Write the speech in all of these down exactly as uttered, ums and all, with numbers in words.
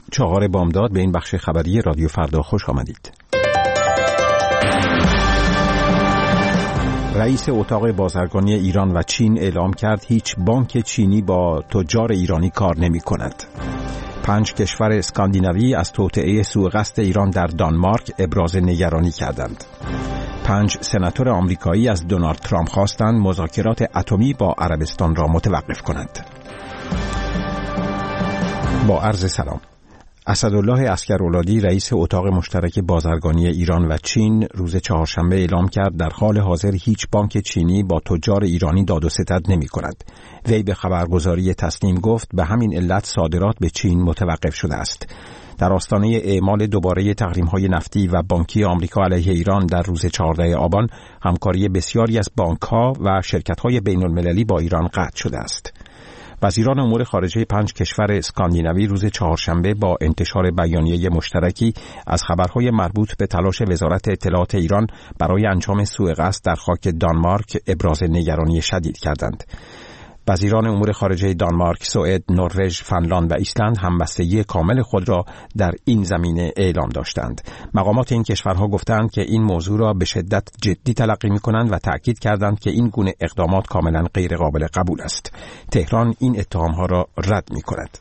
چهار بامداد به این بخش خبری رادیو فردا خوش آمدید. رئیس اتاق بازرگانی ایران و چین اعلام کرد هیچ بانک چینی با تجار ایرانی کار نمی کند. پنج کشور اسکاندیناوی از توطئه سوءقصد ایران در دانمارک ابراز نگرانی کردند. پنج سناتور آمریکایی از دونالد ترامپ خواستند مذاکرات اتمی با عربستان را متوقف کند. با عرض سلام. اسدالله عسکرولادی رئیس اتاق مشترک بازرگانی ایران و چین روز چهارشنبه اعلام کرد در حال حاضر هیچ بانک چینی با تجار ایرانی داد و ستد نمی کند. وی به خبرگزاری تسنیم گفت به همین علت صادرات به چین متوقف شده است. در آستانه اعمال دوباره تحریم‌های نفتی و بانکی آمریکا علیه ایران در روز چهاردهم آبان، همکاری بسیاری از بانک‌ها و شرکت‌های بین‌المللی با ایران قطع شده است. وزیران امور خارجه پنج کشور اسکاندیناوی روز چهارشنبه با انتشار بیانیه مشترکی از خبرهای مربوط به تلاش وزارت اطلاعات ایران برای انجام سوءقصد در خاک دانمارک ابراز نگرانی شدید کردند. وزیران امور خارجه دانمارک، سوئد، نروژ، فنلاند و ایسلند همبستگی کامل خود را در این زمینه اعلام داشتند. مقامات این کشورها گفتند که این موضوع را به شدت جدی تلقی می‌کنند و تأکید کردند که این گونه اقدامات کاملا غیر قابل قبول است. تهران این اتهام‌ها را رد می‌کند.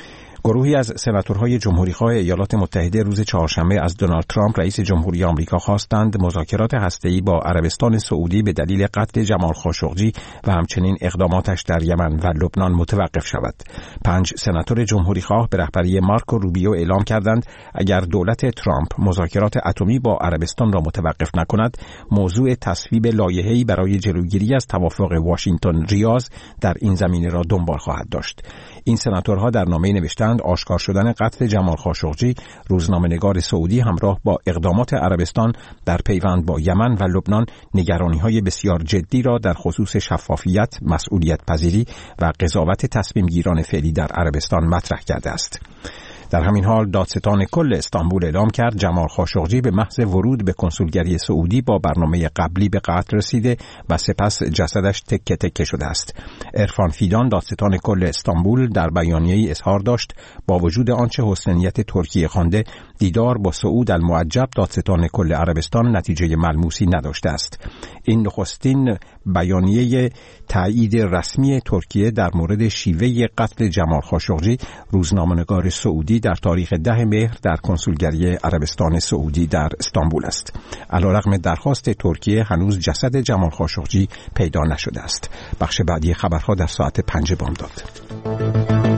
گروهی از سناتورهای جمهوریخواه ایالات متحده روز چهارشنبه از دونالد ترامپ رئیس جمهوری آمریکا خواستند مذاکرات هسته‌ای با عربستان سعودی به دلیل قتل جمال خاشقجی و همچنین اقداماتش در یمن و لبنان متوقف شود. پنج سناتور جمهوریخواه به رهبری مارکو روبیو اعلام کردند اگر دولت ترامپ مذاکرات اتمی با عربستان را متوقف نکند، موضوع تصویب لایحه‌ای برای جلوگیری از توافق واشنگتن ریاض در این زمینه را دنبال خواهد داشت. این سناتورها در نامه‌ای نوشتند آشکار شدن قتل جمال خاشقجی، روزنامه‌نگار سعودی همراه با اقدامات عربستان در پیوند با یمن و لبنان نگرانی‌های بسیار جدی را در خصوص شفافیت، مسئولیت پذیری و قضاوت تصمیم گیران فعلی در عربستان مطرح کرده است. در همین حال دادستان کل استانبول اعلام کرد جمال خاشقجی به محض ورود به کنسولگری سعودی با برنامه قبلی به قتل رسیده و سپس جسدش تکه تکه شده است. عرفان فیدان دادستان کل استانبول در بیانیه‌ای اظهار داشت با وجود آنچه حسن نیت ترکیه خوانده، دیدار با سعود المعجب دادستان کل عربستان نتیجه ملموسی نداشته است. این نخستین بیانیه تایید رسمی ترکیه در مورد شیوه قتل جمال خاشقجی، روزنامه‌نگار سعودی، در تاریخ ده مهر در کنسولگری عربستان سعودی در استانبول است. علیرغم درخواست ترکیه هنوز جسد جمال خاشقجی پیدا نشده است. بخش بعدی خبرها در ساعت پنج بامداد.